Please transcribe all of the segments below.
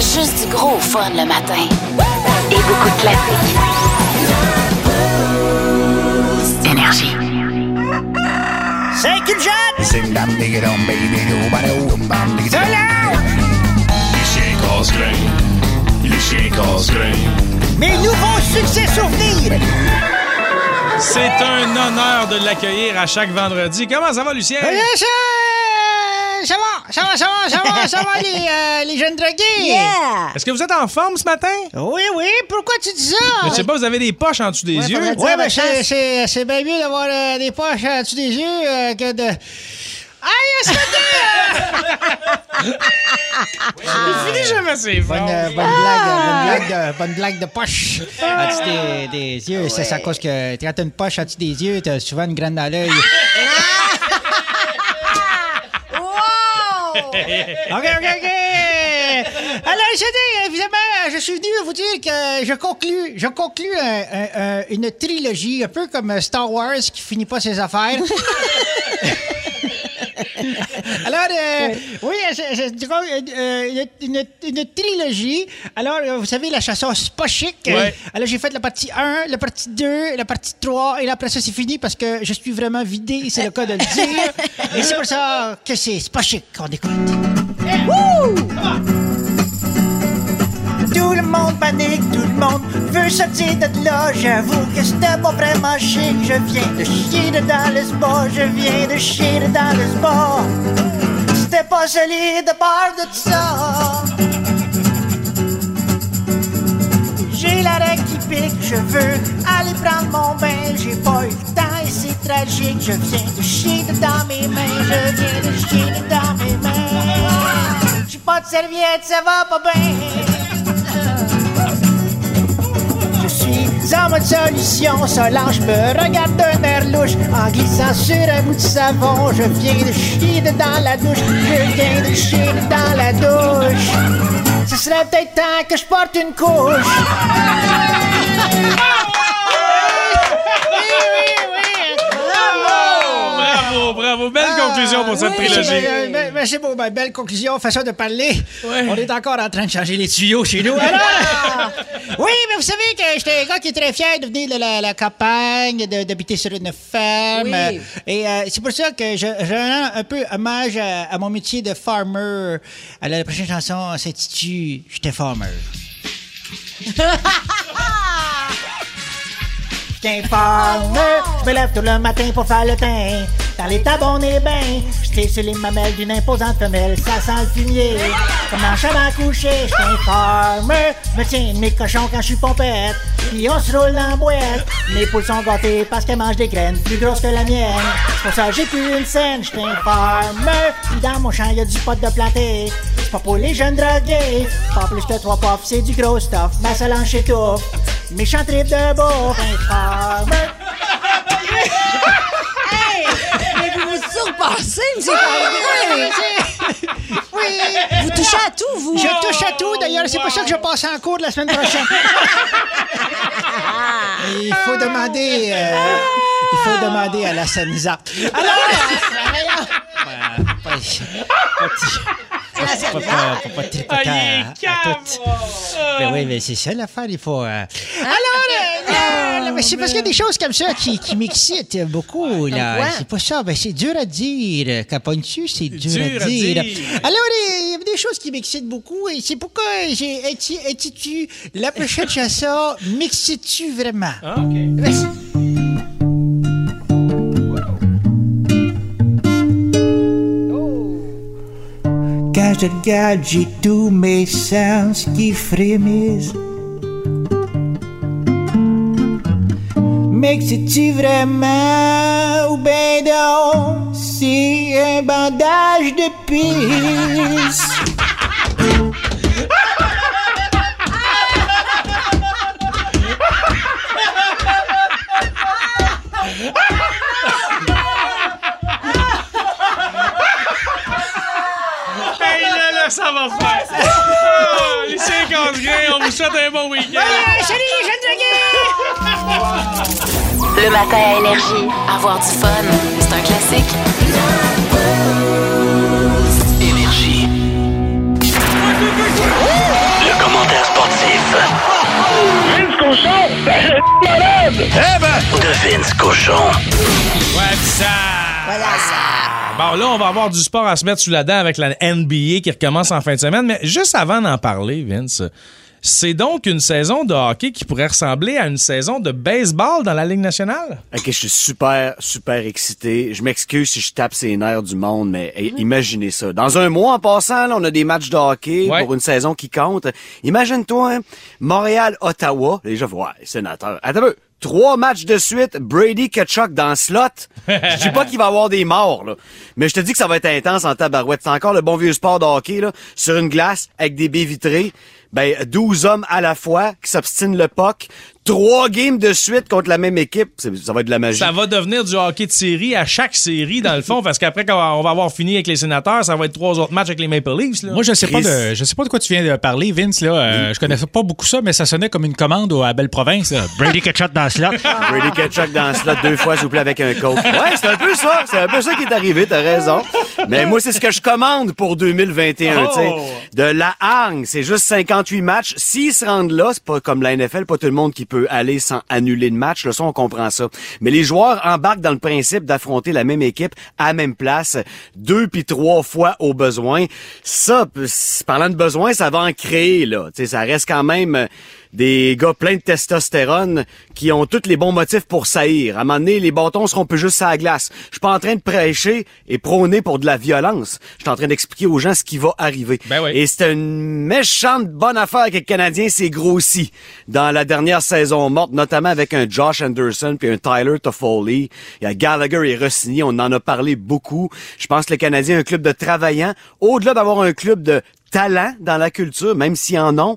Juste du gros fun le matin. Et beaucoup de classiques. Énergie. C'est qu'une jeune! Les chiens casse-grain. Mes nouveaux succès souvenirs! C'est un honneur de l'accueillir à chaque vendredi. Comment ça va, Lucien? Ça va, les jeunes drogués! Yeah! Est-ce que vous êtes en forme ce matin? Oui, pourquoi tu dis ça? Je sais pas, vous avez des poches en dessous des yeux. Ouais, mais c'est bien mieux d'avoir des poches en dessous des yeux que de... Aïe, est-ce que Il finit jamais ses formes. bonne blague de poche en dessous des yeux. C'est à cause que quand t'as une poche en dessous des yeux, t'as souvent une graine dans l'œil. OK. Alors, évidemment, je suis venu vous dire que je conclus une trilogie, un peu comme Star Wars qui finit pas ses affaires. Alors, oui, une trilogie. Alors, vous savez, la chanson C'est pas chic. Ouais. Alors, j'ai fait la partie 1, la partie 2, la partie 3, et là, après ça, c'est fini parce que je suis vraiment vidé, c'est le cas de le dire. Et c'est pour ça que c'est pas chic qu'on écoute. Wouh! Tout le monde panique, tout le monde veut sortir de là. J'avoue que c'était pas vraiment chic. Je viens de chier dans le spa, je viens de chier dans le spa. C'était pas solide de part de ça. J'ai la règle qui pique, je veux aller prendre mon bain. J'ai pas eu le temps et c'est tragique. Je viens de chier dans mes mains, je viens de chier dans mes mains. J'ai pas de serviette, ça va pas bien. En mode solution, Solange me regarde d'un air louche en glissant sur un bout de savon. Je viens de chier dans la douche, je viens de chier dans la douche. Ce serait peut-être temps que je porte une couche. Bravo. Belle conclusion pour cette trilogie. C'est beau, belle conclusion, façon de parler. Ouais. On est encore en train de changer les tuyaux chez nous. Alors, oui, mais vous savez que j'étais un gars qui est très fier de venir de la campagne, d'habiter sur une ferme. Oui. Et c'est pour ça que je rends un peu hommage à mon métier de farmer. Alors, la prochaine chanson s'intitule « J'étais farmer ». J'étais farmer, je me lève tout le matin pour faire le pain. Dans les tables, on est bien. J'étais sur les mamelles d'une imposante femelle, ça sent le fumier. Comme dans le champ à coucher, j'étais un farmer. Je me tiens de mes cochons quand je suis pompette. Puis on se roule dans la boîte. Mes poules sont gâtées parce qu'elles mangent des graines plus grosses que la mienne. C'est pour ça que j'ai plus une scène, j'étais un farmer. Puis dans mon champ, y'a du pot de planté. C'est pas pour les jeunes drogués. Pas plus que 3 puffs, c'est du gros stuff. Ma Solange étouffe. Méchant trip de bouffe, un farmer. Mais vous vous surpassez, monsieur Farmer. Oui. Vous touchez à tout, vous. Je touche à tout, d'ailleurs, c'est pour ça que je passe en cours la semaine prochaine. Il faut demander à la Senza. Alors, faut pas tripoter à toutes. Mais oui, mais c'est ça l'affaire, il faut... Alors, mais c'est parce qu'il y a des choses comme ça qui m'excitent beaucoup, là. quoi? C'est pas ça, ben c'est dur à dire. Capone-tu, c'est dur à dire. Alors, il y a des choses qui m'excitent beaucoup et c'est pourquoi j'ai intitulé la prochaine chanson « M'excites-tu vraiment? » Ah, OK. Merci. Quand je te regarde, j'ai tous mes sens qui frémissent. M'excites-tu vraiment ou ben donc c'est un bandage de pisse? Ça va faire. Les 50 grains, on vous souhaite un bon week-end. Salut les jeunes drogués! Le matin à Énergie, avoir du fun, c'est un classique. Énergie. de Vince Cochon. Ouais, ça! Voilà. Bon, là, on va avoir du sport à se mettre sous la dent avec la NBA qui recommence en fin de semaine. Mais juste avant d'en parler, Vince, c'est donc une saison de hockey qui pourrait ressembler à une saison de baseball dans la Ligue nationale? OK, je suis super excité. Je m'excuse si je tape ses nerfs du monde, mais imaginez ça. Dans un mois, en passant, là, on a des matchs de hockey pour une saison qui compte. Imagine-toi, Montréal-Ottawa. Déjà, sénateur. Attends un peu. 3 matchs de suite, Brady Tkachuk dans le slot. Je dis pas qu'il va y avoir des morts, là. Mais je te dis que ça va être intense en tabarouette. C'est encore le bon vieux sport de hockey, là, sur une glace, avec des baies vitrées. 12 hommes à la fois qui s'obstinent le puck. 3 games de suite contre la même équipe. Ça va être de la magie. Ça va devenir du hockey de série à chaque série, dans le fond, parce qu'après, quand on va avoir fini avec les sénateurs, ça va être 3 autres matchs avec les Maple Leafs, là. Moi, je sais pas de quoi tu viens de parler, Vince, là. Je connaissais pas beaucoup ça, mais ça sonnait comme une commande à Belle Province, là. Brady Tkachuk dans le slot. Brady Tkachuk dans le slot 2 fois, s'il vous plaît, avec un coach. Ouais, c'est un peu ça. C'est un peu ça qui est arrivé, t'as raison. Mais moi, c'est ce que je commande pour 2021, tu sais. De la hargne, c'est juste 58 matchs. S'ils se rendent là, c'est pas comme la NFL, pas tout le monde qui peut aller sans annuler le match. Là, ça, on comprend ça. Mais les joueurs embarquent dans le principe d'affronter la même équipe à la même place 2 puis 3 fois au besoin. Ça, parlant de besoin, ça va en créer, là. Tu sais, ça reste quand même des gars pleins de testostérone qui ont tous les bons motifs pour saillir. À un moment donné, les bâtons seront plus juste à la glace. Je suis pas en train de prêcher et prôner pour de la violence. Je suis en train d'expliquer aux gens ce qui va arriver. Oui. Et c'est une méchante bonne affaire que le Canadien s'est grossi dans la dernière saison morte, notamment avec un Josh Anderson puis un Tyler Toffoli. Il y a Gallagher et re-signé, on en a parlé beaucoup. Je pense que le Canadien est un club de travaillants. Au-delà d'avoir un club de talent dans la culture, même s'ils en ont.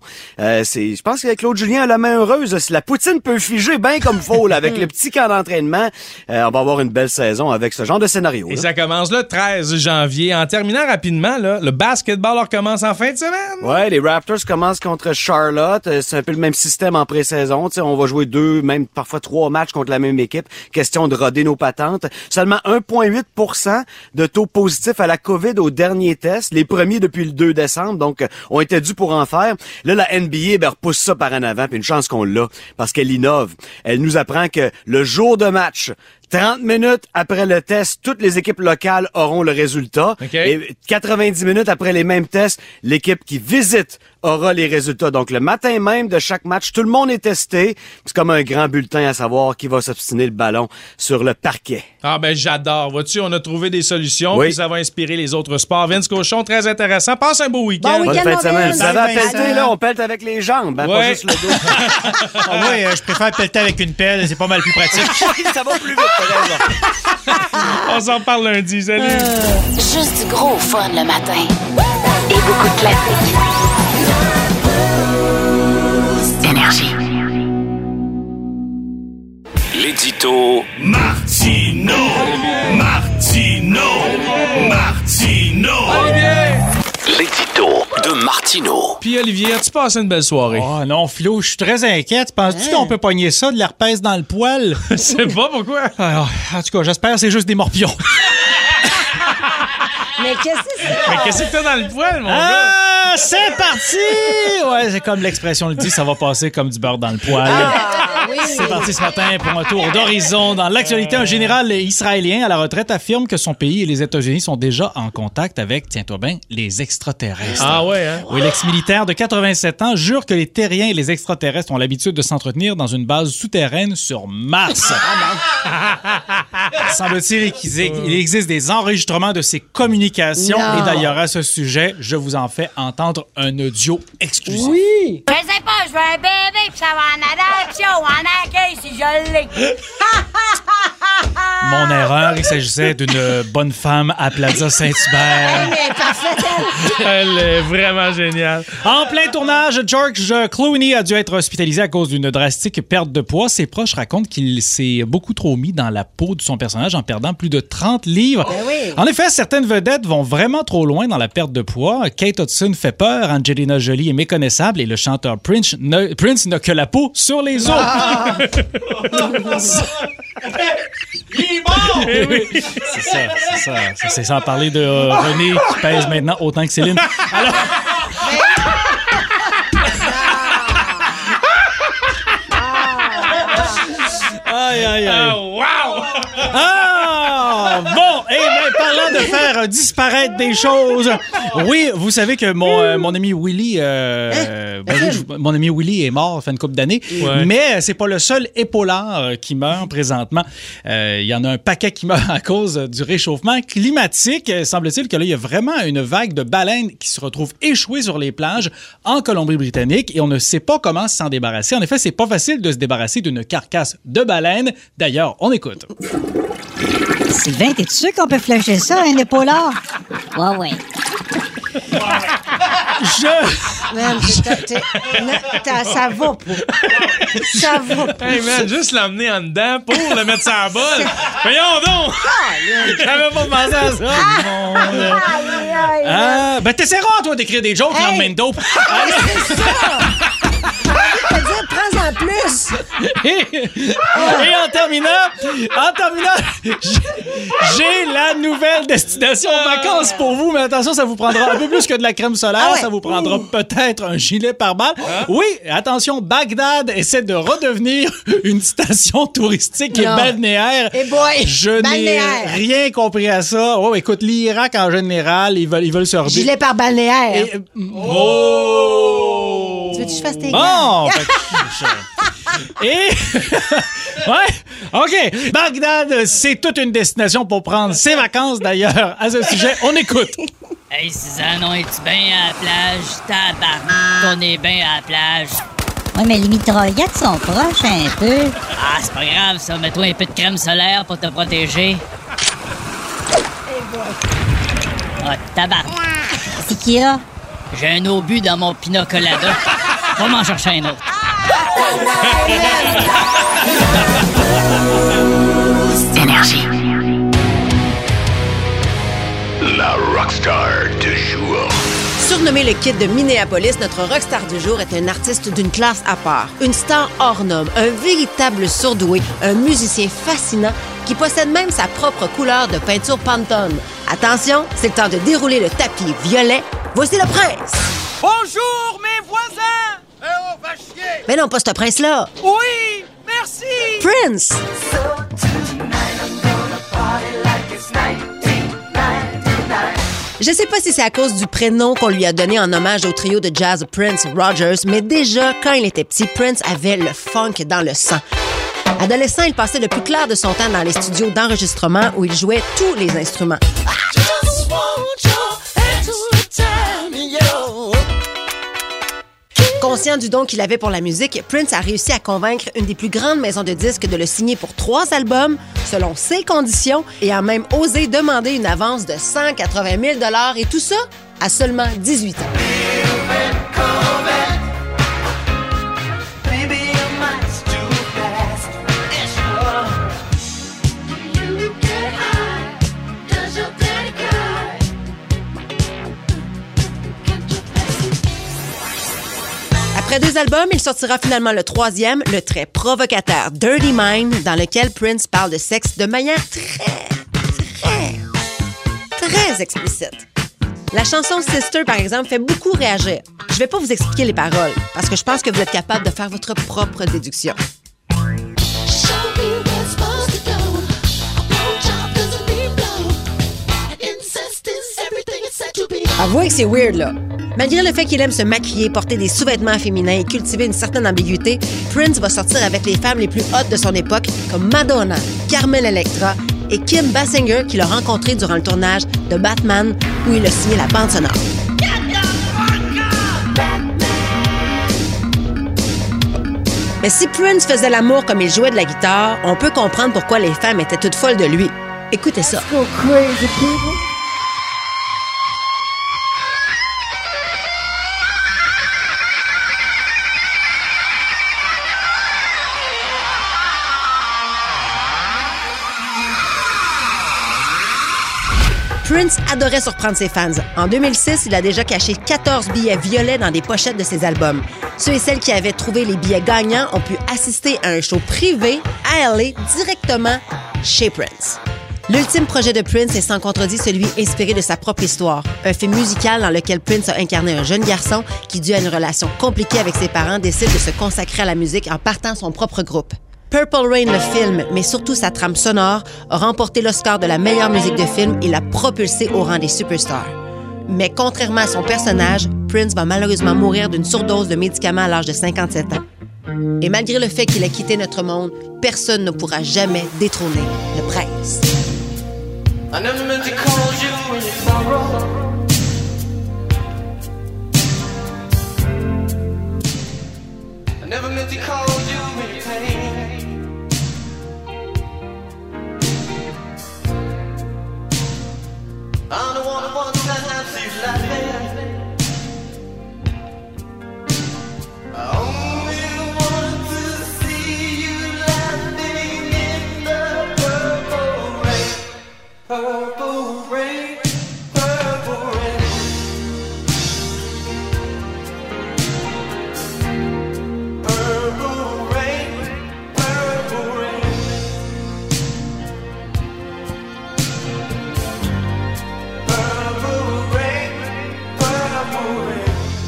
Je pense que Claude Julien a la main heureuse. Si la poutine peut figer bien comme faut, là, avec le petit camp d'entraînement, on va avoir une belle saison avec ce genre de scénario. Et ça commence le 13 janvier. En terminant rapidement, là, le basketball recommence en fin de semaine. Ouais, les Raptors commencent contre Charlotte. C'est un peu le même système en pré-saison. T'sais, on va jouer 2, même parfois 3 matchs contre la même équipe. Question de roder nos patentes. Seulement 1,8% de taux positif à la COVID au dernier test. Les premiers depuis le 2 décembre. Donc, on était dû pour en faire. Là, la NBA, repousse ça par en avant, puis une chance qu'on l'a, parce qu'elle innove. Elle nous apprend que le jour de match, 30 minutes après le test, toutes les équipes locales auront le résultat. Okay. Et 90 minutes après les mêmes tests, l'équipe qui visite aura les résultats. Donc, le matin même de chaque match, tout le monde est testé. C'est comme un grand bulletin à savoir qui va s'obstiner le ballon sur le parquet. Ah ben j'adore. Vois-tu, on a trouvé des solutions, Oui. puis ça va inspirer les autres sports. Vince Cochon, très intéressant. Passe un beau week-end. Bon Bonne week-end, fin de semaine. Vince. Vous avez à Bonne fin de pelleter, semaine. là, on pèle avec les jambes, pas Ouais. juste le dos. Je préfère pelleter avec une pelle, c'est pas mal plus pratique. Ça va plus vite, t'as raison. On s'en parle lundi. Salut. Juste du gros fun le matin. Et beaucoup de classiques. Énergie. L'édito Martino. L'édito de Martino. Puis Olivier, as-tu passé une belle soirée? Oh non, Philo, je suis très inquiète. Penses-tu qu'on peut pogner ça, de l'herpès dans le poil? Je sais pas pourquoi. Alors, en tout cas, j'espère que c'est juste des morpions. Mais qu'est-ce que c'est ça? Mais qu'est-ce que t'as dans le poil, mon gars? Ah, c'est parti! Ouais, c'est comme l'expression le dit, ça va passer comme du beurre dans le poil. Ah, oui. C'est parti ce matin pour un tour d'horizon. Dans l'actualité, un général israélien à la retraite affirme que son pays et les États-Unis sont déjà en contact avec, tiens-toi bien, les extraterrestres. Ah ouais, hein? Oui, l'ex-militaire de 87 ans jure que les terriens et les extraterrestres ont l'habitude de s'entretenir dans une base souterraine sur Mars. Semble-t-il qu'il existe des enregistrements de ces communications. Non. Et d'ailleurs, à ce sujet, je vous en fais entendre un audio exclusif. Oui! Je sais pas, je veux un bébé pis ça va en adoption ou en accueil si je l'ai. Mon erreur, il s'agissait d'une bonne femme à Plaza Saint-Hubert. Mais parfait! Elle est vraiment géniale. En plein tournage, George Clooney a dû être hospitalisé à cause d'une drastique perte de poids. Ses proches racontent qu'il s'est beaucoup trop mis dans la peau de son personnage en perdant plus de 30 livres. Ben oui. En effet, certaines vedettes vont vraiment trop loin dans la perte de poids. Kate Hudson fait peur, Angelina Jolie est méconnaissable et le chanteur Prince n'a que la peau sur les os. Eh oui. C'est sans parler de René qui pèse maintenant autant que Céline. Alors... Ah! Bon, parlant de faire disparaître des choses, oui, vous savez que mon ami Willy, mon ami Willy est mort, ça fait une couple d'années, mais c'est pas le seul épaulard qui meurt présentement. Il y en a un paquet qui meurt à cause du réchauffement climatique. Semble-t-il que là, il y a vraiment une vague de baleines qui se retrouvent échouées sur les plages en Colombie-Britannique et on ne sait pas comment s'en débarrasser. En effet, c'est pas facile de se débarrasser d'une carcasse de baleine. D'ailleurs, on écoute. Sylvain, t'es-tu sûr qu'on peut flusher ça, un épaulard? Ouais. Man, ça va pas. Ça va pas. Hey man, juste l'emmener en dedans pour le mettre sur la bolle. Voyons donc! J'avais pas pensé à ça. Ben t'essaieras, toi, d'écrire des jokes le lendemain de dope. C'est ça! Dire, prends-en plus! Et en terminant, j'ai la nouvelle destination vacances pour vous, mais attention, ça vous prendra un peu plus que de la crème solaire, ça vous prendra peut-être un gilet pare-balles. Oui, attention, Bagdad essaie de redevenir une station touristique et balnéaire. Je n'ai rien compris à ça. Oh, écoute, l'Irak en général, ils veulent se redevenir. Gilet pare-balnéaire. Oh! Tu veux que je fasse tes gants? Et... ouais, OK. Bagdad, c'est toute une destination pour prendre ses vacances, d'ailleurs. À ce sujet, on écoute. Hey, Suzanne, on est-tu bien à la plage? Tabarnak, on est bien à la plage. Ouais, mais les mitraillettes sont proches un peu. Ah, c'est pas grave, ça. Mets-toi un peu de crème solaire pour te protéger. Oh, tabarnak. C'est qui, là? J'ai un obus dans mon pina colada. Va m'en chercher un autre. Énergie. La rockstar du jour. Surnommé le Kid de Minneapolis, notre rockstar du jour est un artiste d'une classe à part. Une star hors norme, un véritable surdoué, un musicien fascinant qui possède même sa propre couleur de peinture Pantone. Attention, c'est le temps de dérouler le tapis violet. Voici le prince! Bonjour, mes voisins! On va chier! Mais non, pas ce prince-là! Oui! Merci! Prince! Je sais pas si c'est à cause du prénom qu'on lui a donné en hommage au trio de jazz Prince Rogers, mais déjà, quand il était petit, Prince avait le funk dans le sang. Adolescent, il passait le plus clair de son temps dans les studios d'enregistrement où il jouait tous les instruments. Conscient du don qu'il avait pour la musique, Prince a réussi à convaincre une des plus grandes maisons de disques de le signer pour 3 albums, selon ses conditions, et a même osé demander une avance de 180 000 $ et tout ça à seulement 18 ans. Après 2 albums, il sortira finalement le 3e, le très provocateur Dirty Mind, dans lequel Prince parle de sexe de manière très explicite. La chanson Sister, par exemple, fait beaucoup réagir. Je vais pas vous expliquer les paroles, parce que je pense que vous êtes capable de faire votre propre déduction. Avouez que c'est weird, là. Malgré le fait qu'il aime se maquiller, porter des sous-vêtements féminins et cultiver une certaine ambiguïté, Prince va sortir avec les femmes les plus hautes de son époque, comme Madonna, Carmen Electra et Kim Basinger, qu'il a rencontré durant le tournage de Batman, où il a signé la bande sonore. Mais si Prince faisait l'amour comme il jouait de la guitare, on peut comprendre pourquoi les femmes étaient toutes folles de lui. Écoutez ça. Prince adorait surprendre ses fans. En 2006, il a déjà caché 14 billets violets dans des pochettes de ses albums. Ceux et celles qui avaient trouvé les billets gagnants ont pu assister à un show privé à LA directement chez Prince. L'ultime projet de Prince est sans contredit celui inspiré de sa propre histoire. Un film musical dans lequel Prince a incarné un jeune garçon qui, dû à une relation compliquée avec ses parents, décide de se consacrer à la musique en partant son propre groupe. Purple Rain, le film, mais surtout sa trame sonore, a remporté l'Oscar de la meilleure musique de film et l'a propulsé au rang des superstars. Mais contrairement à son personnage, Prince va malheureusement mourir d'une surdose de médicaments à l'âge de 57 ans. Et malgré le fait qu'il ait quitté notre monde, personne ne pourra jamais détrôner le prince. I never meant to call you when you sorrow. I never meant to call you when you pain. I'm the one who wants to see you laughing. I only want to see you laughing in the purple rain. Purple rain, purple rain. Purple rain, purple rain. Purple rain, purple rain.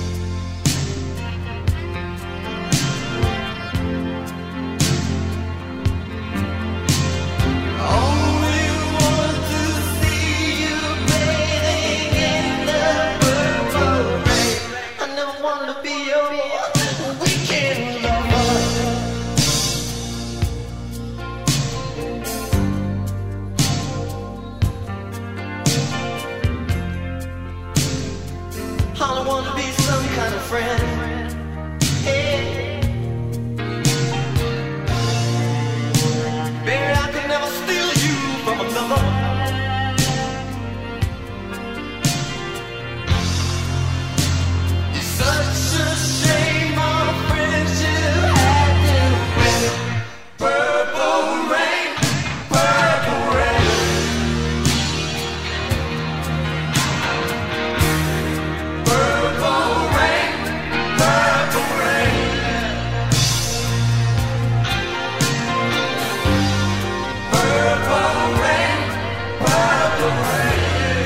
Only want to see you bathing in the purple rain. I never wanted to be your weekend lover. I don't want to be some kind of friend. Hey. Baby, I could never steal you from another. It's such a shame our friendship had to end. Purple rain, purple rain. Purple rain, purple rain. Purple rain, purple rain.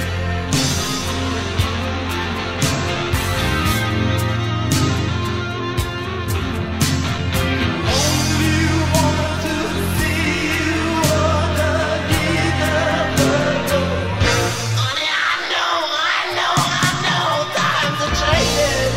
Only want to see you underneath the purple rain. Honey, I know, times are changing.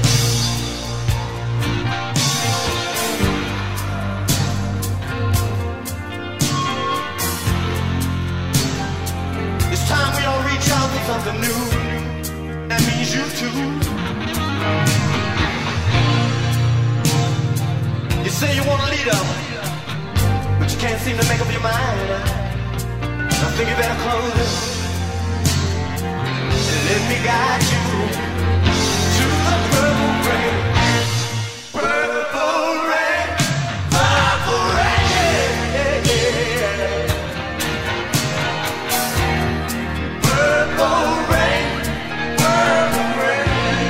It's time we all reach out for something new. That means you too. You say you want a leader, but you can't seem to make up your mind. I think you better close it and let me guide you to the purple rain. Purple rain, purple rain. Purple rain, purple rain.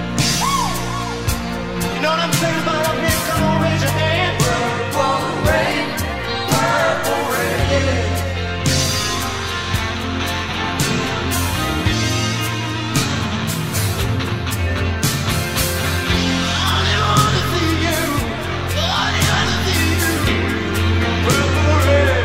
You know what I'm saying about up here? Come on, raise your hand. Purple rain, purple rain. I want to see you. I want to see you. Purple rain.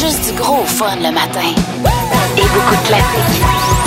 Juste du gros fun le matin. Et beaucoup de classiques.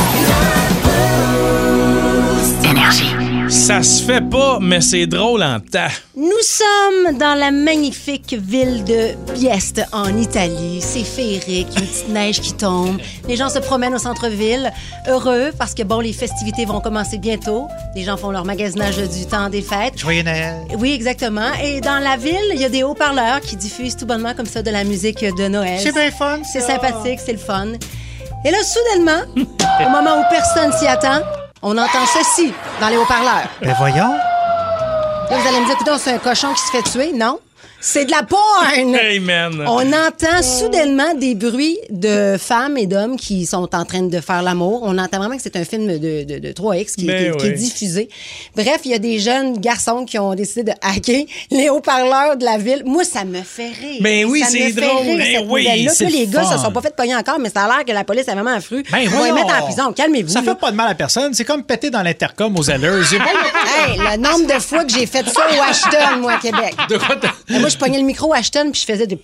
Énergie. Ça se fait pas, mais c'est drôle en temps. Nous sommes dans la magnifique ville de Bieste, en Italie. C'est féerique, une petite neige qui tombe. Les gens se promènent au centre-ville, heureux parce que, bon, les festivités vont commencer bientôt. Les gens font leur magasinage du temps des fêtes. Joyeux Noël. Oui, exactement. Et dans la ville, il y a des haut-parleurs qui diffusent tout bonnement comme ça de la musique de Noël. C'est bien fun. C'est sympathique, c'est le fun. Et là, soudainement, au moment où personne s'y attend, on entend ceci dans les haut-parleurs. Ben voyons. Là, vous allez me dire, écoutez, c'est un cochon qui se fait tuer. Non. C'est de la porn! Hey, man! On entend soudainement des bruits de femmes et d'hommes qui sont en train de faire l'amour. On entend vraiment que c'est un film de 3X qui est diffusé. Bref, il y a des jeunes garçons qui ont décidé de hacker les haut-parleurs de la ville. Moi, ça me fait rire. Ben oui, Ça c'est me fait drôle. rire, Ben cette oui, nouvelle-là. c'est Puis les le gars fun. se sont pas fait cogner encore, mais ça a l'air que la police a vraiment un fru. Ben On va les voyons. mettre en prison. Calmez-vous. Ça là. fait pas de mal à personne. C'est comme péter dans l'intercom aux Zellers. Hey, le nombre de fois que j'ai fait ça au Ashton, moi, à Québec. De quoi t'as- Moi, je pognais le micro Ashton puis je faisais des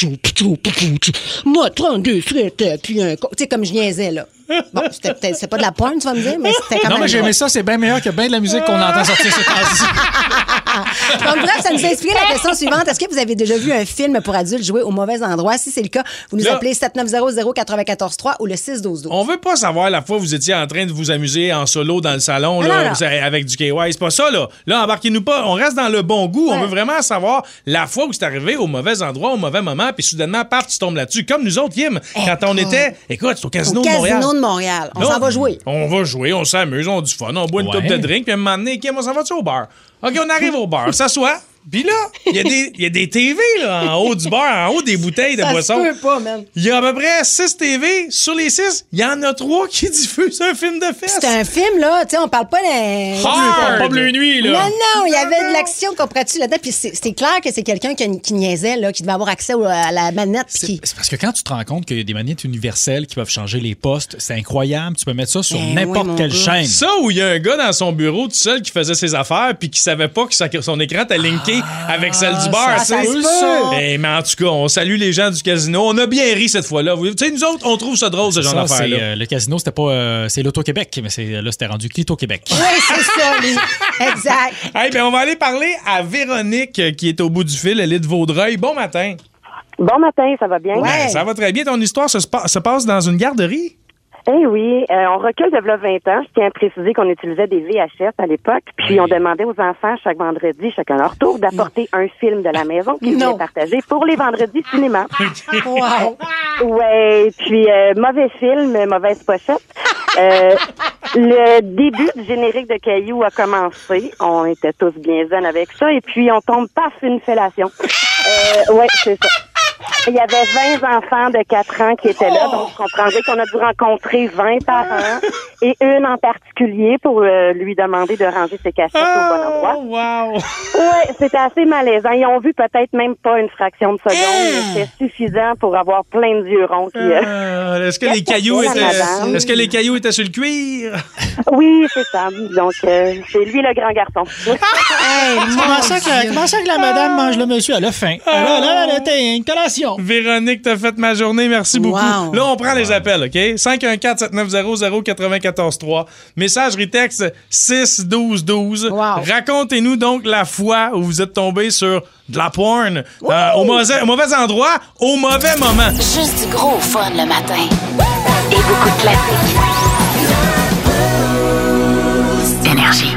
moi 32 frites puis un tu sais comme je niaisais là. Bon, c'était peut-être c'est pas de la porn tu vas me dire mais c'était quand Non, même mais j'ai aimé ça. C'est bien meilleur que bien de la musique qu'on entend sortir ce temps-ci. Donc bref, ça nous a inspiré la question suivante. Est-ce que vous avez déjà vu un film pour adultes joué au mauvais endroit? Si c'est le cas, vous nous Là. appelez 7900-943 ou le 612-12. On veut pas savoir la fois où vous étiez en train de vous amuser en solo dans le salon là, non. vous savez, avec du KY. C'est pas ça, là. Là, embarquez-nous pas. On reste dans le bon goût. On Ouais. veut vraiment savoir la fois où c'est arrivé au mauvais endroit, au mauvais moment, puis soudainement, paf, tu tombes là-dessus. Comme nous autres, Kim, quand on était, écoute, c'est au Casino Au de Montréal. Casino de Montréal. On Là, s'en va jouer. On va jouer, on s'amuse, on a du fun, on boit une Ouais. coupe de drink, puis à un moment donné, Kim, on s'en va-tu au bar? OK, on arrive au bar, on s'assoit, puis là, il y a des TV là, en haut du bar, en haut des bouteilles de Ça se boissons. peut pas, man. Il y a à peu près 6 TV. Sur les 6, il y en a 3 qui diffusent un film de fesses. C'est un film, là, tu sais, on parle pas d'un... Hard! Pas bleu nuit, là. Non, il y avait de l'action, comprends-tu, là-dedans. Puis c'est clair que c'est quelqu'un qui niaisait, là, qui devait avoir accès à la manette. Puis qui... C'est parce que quand tu te rends compte qu'il y a des manettes universelles qui peuvent changer les postes, c'est incroyable. Tu peux mettre ça sur Ben n'importe oui, mon quelle gars. chaîne. Ça, où il y a un gars dans son bureau tout seul qui faisait ses affaires puis qui savait pas que son écran était linké avec celle du bar. ça tu sais. se peut. Eh, mais en tout cas, on salue les gens du casino. On a bien ri cette fois-là. Tu sais, nous autres, on trouve ça drôle, ce genre Ça, d'affaires-là. c'est, le casino, c'était pas. C'est l'Auto-Québec, mais là, c'était rendu Clito-Québec. Oui, c'est ça, lui. Exact. Hey, ben, on va aller parler à Véronique qui est au bout du fil. Elle est de Vaudreuil. Bon matin. Bon matin, ça va bien? Ouais. Ben, ça va très bien. Ton histoire se passe dans une garderie? Eh oui, on recule de là 20 ans. Je tiens à préciser qu'on utilisait des VHS à l'époque, puis on demandait aux enfants chaque vendredi, chacun leur tour, d'apporter un film de la maison qu'ils voulaient partager pour les vendredis cinéma. Wow. Ouais, puis mauvais film, mauvaise pochette. Le début du générique de Caillou a commencé. On était tous bien zen avec ça, et puis on tombe paf, une fellation. Ouais, c'est ça. Il y avait 20 enfants de 4 ans qui étaient là, donc vous comprendrez qu'on a dû rencontrer 20 parents et une en particulier pour lui demander de ranger ses cassettes au bon endroit. Wow! Ouais, c'était assez malaisant. Ils ont vu peut-être même pas une fraction de seconde, mais c'était suffisant pour avoir plein de yeux ronds. Qui, Est-ce que les cailloux est-ce que les cailloux étaient sur le cuir? Oui, c'est ça. Donc, c'est lui le grand garçon. Comment ça que la madame mange le monsieur? Elle a faim. Elle a une collation. Véronique, t'as fait ma journée. Merci beaucoup. Wow. Là, on prend les appels, OK? 514-7900-943. Messagerie texte 61212. Wow. Racontez-nous donc la fois où vous êtes tombé sur de la porn au mauvais endroit, au mauvais moment. Juste du gros fun le matin. Et beaucoup de classiques. Énergie.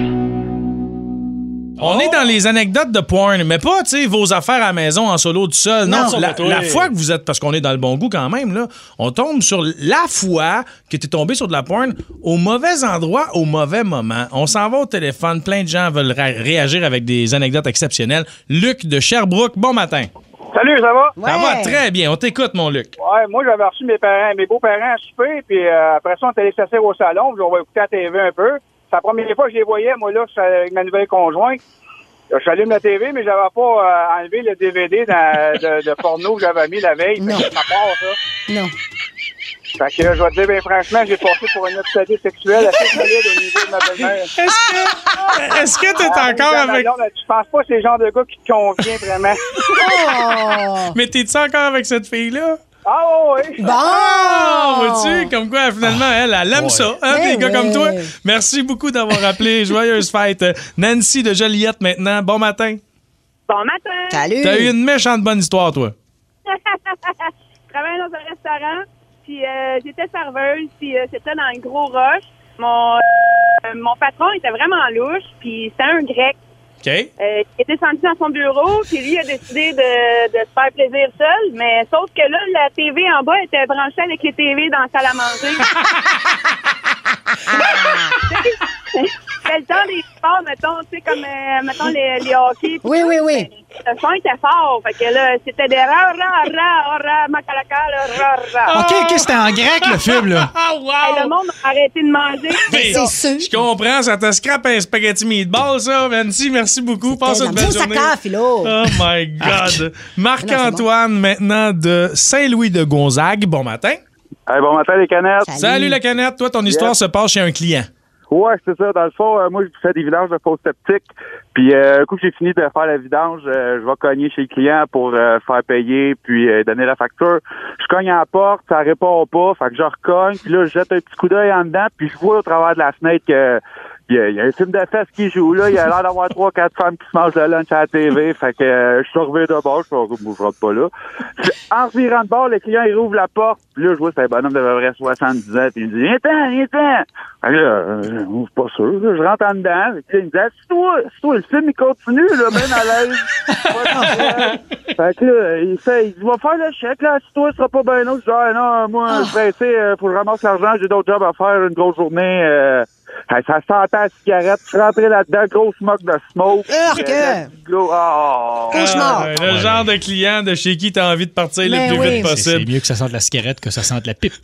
On est dans les anecdotes de porn, mais pas, tu sais, vos affaires à la maison en solo tout seul. Non, la fois que vous êtes, parce qu'on est dans le bon goût quand même, là, on tombe sur la fois que t'es tombé sur de la porn au mauvais endroit, au mauvais moment. On s'en va au téléphone. Plein de gens veulent réagir avec des anecdotes exceptionnelles. Luc de Sherbrooke, bon matin. Salut, ça va? Ça va très bien. On t'écoute, mon Luc. Ouais, moi, j'avais reçu mes beaux-parents à souper, puis après ça, on est allé s'asseoir au salon, puis on va écouter la TV un peu. C'est la première fois que je les voyais, moi, là, avec ma nouvelle conjointe. Je allume la TV, mais j'avais pas enlevé le DVD de porno que j'avais mis la veille. Non. Ça part, ça. Non. Fait que je vais te dire, bien franchement, j'ai passé pour un obsédé sexuel assez solide au niveau de ma belle-mère. Est-ce que t'es encore avec... Je pense pas que c'est le genre de gars qui te convient vraiment. Oh. Mais t'es-tu encore avec cette fille-là? Ah oui. Bon! Ah, vois-tu, comme quoi, finalement, elle aime ça, hein, Ben des gars comme ouais. toi. Merci beaucoup d'avoir appelé. Joyeuse fête. Nancy de Joliette, maintenant. Bon matin. Bon matin. Salut. T'as eu une méchante bonne histoire, toi. Je travaillais dans un restaurant, puis j'étais serveuse, puis c'était dans un gros rush. Mon patron était vraiment louche, puis c'était un grec. OK. Il était senti dans son bureau, puis lui a décidé de se faire plaisir seul, mais sauf que là, la TV en bas était branchée avec les TV dans la salle à manger. C'était le temps des sports, mettons, tu sais, comme, mettons, les hockey. Oui. Le son était fort, fait que là, c'était des ra, macalaca, ra. OK, c'était en grec, le film, là. Ah, wow! Et le monde a arrêté de manger. C'est sûr. Je comprends, ça te scrape un spaghetti meatball, ça. Nancy, merci beaucoup. Passe une belle journée. Philo. Oh my God. Marc-Antoine, maintenant, de Saint-Louis-de-Gonzague. Bon matin. Hey, bon matin, les canettes. Salut la canette. Toi, ton histoire se passe chez un client. Ouais, c'est ça. Dans le fond, moi, je fais des vidanges de fosses septiques. Puis, un coup que j'ai fini de faire la vidange, je vais cogner chez le client pour faire payer, puis donner la facture. Je cogne à la porte, ça répond pas, fait que je recogne. Puis là, je jette un petit coup d'œil en dedans, puis je vois au travers de la fenêtre que il y a un film de fesses qui joue là. Il y a l'air d'avoir 3-4 femmes qui se mangent le lunch à la TV. Fait que je suis arrivé de bord, je rentre pas là. En revirant de bord, le client il rouvre la porte. Puis là, je vois c'est un bonhomme de peu près 70 ans. Puis il me dit viens-t'en. Fait que là, je suis pas sûr. Là, je rentre en dedans. Puis il me dit assis-toi, le film il continue là, même à l'aise. Fait que là, il dit va faire le chèque là, assis-toi, ce sera pas bien long. Je dis non, moi, je suis pressé, faut que je ramasse l'argent, j'ai d'autres jobs à faire, une grosse journée. Ça sentait la cigarette. Je suis rentré là-dedans, gros smoke de smoke. Le genre de client de chez qui t'as envie de partir le plus vite possible. C'est mieux que ça sente la cigarette que ça sente la pipe.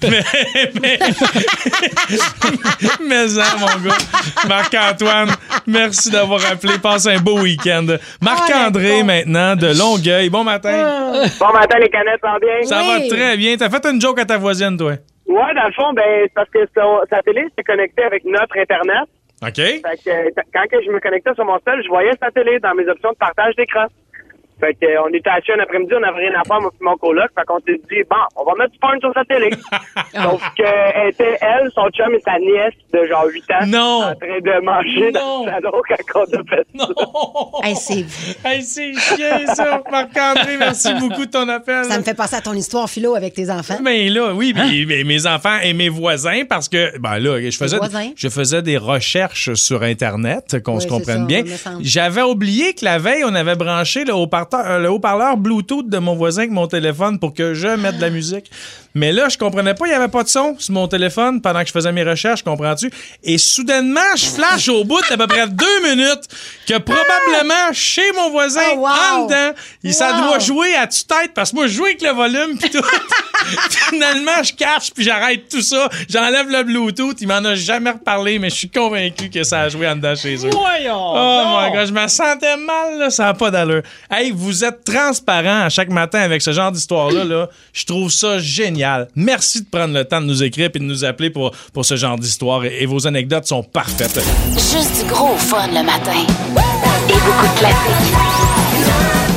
Mais ça, mon gars. Marc-Antoine, merci d'avoir appelé. Passe un beau week-end. Marc-André, maintenant, de Longueuil. Bon matin. Bon matin, les canettes, ça va bien? Ça va très bien. T'as fait une joke à ta voisine, toi? Ouais, dans le fond, c'est parce que sa télé s'est connectée avec notre Internet. OK. Fait que quand je me connectais sur mon cell, je voyais sa télé dans mes options de partage d'écran. Fait que on était assis un après-midi, on n'avait rien à faire, moi et mon coloc. Fait qu'on s'est dit, bon, on va mettre du porn sur sa télé. Sauf que elle, son chum et sa nièce de genre 8 ans en train de manger dans le salon quand on a fait ça. C'est chiant, ça. Marc-André, merci beaucoup de ton appel. Ça me fait penser à ton histoire, Philo, avec tes enfants. Mais là, oui, mes enfants et mes voisins, parce que, là, je faisais des recherches sur Internet, qu'on se comprenne bien. J'avais oublié que la veille, on avait branché le haut-parleur Bluetooth de mon voisin avec mon téléphone pour que je mette de la musique. Mais là, je comprenais pas, il y avait pas de son sur mon téléphone pendant que je faisais mes recherches, comprends-tu? Et soudainement, je flash au bout d'à peu près 2 minutes que probablement chez mon voisin, en dedans, ça doit jouer à tue-tête parce que moi, je joue avec le volume pis tout. Finalement, je cache puis j'arrête tout ça. J'enlève le Bluetooth. Il m'en a jamais reparlé, mais je suis convaincu que ça a joué en dedans chez eux. Oh my God, je me sentais mal, là, ça n'a pas d'allure. Hey, vous êtes transparent à chaque matin avec ce genre d'histoire-là. Là. Je trouve ça génial. Merci de prendre le temps de nous écrire et de nous appeler pour ce genre d'histoire. Et vos anecdotes sont parfaites. Juste du gros fun le matin. Et beaucoup de classiques.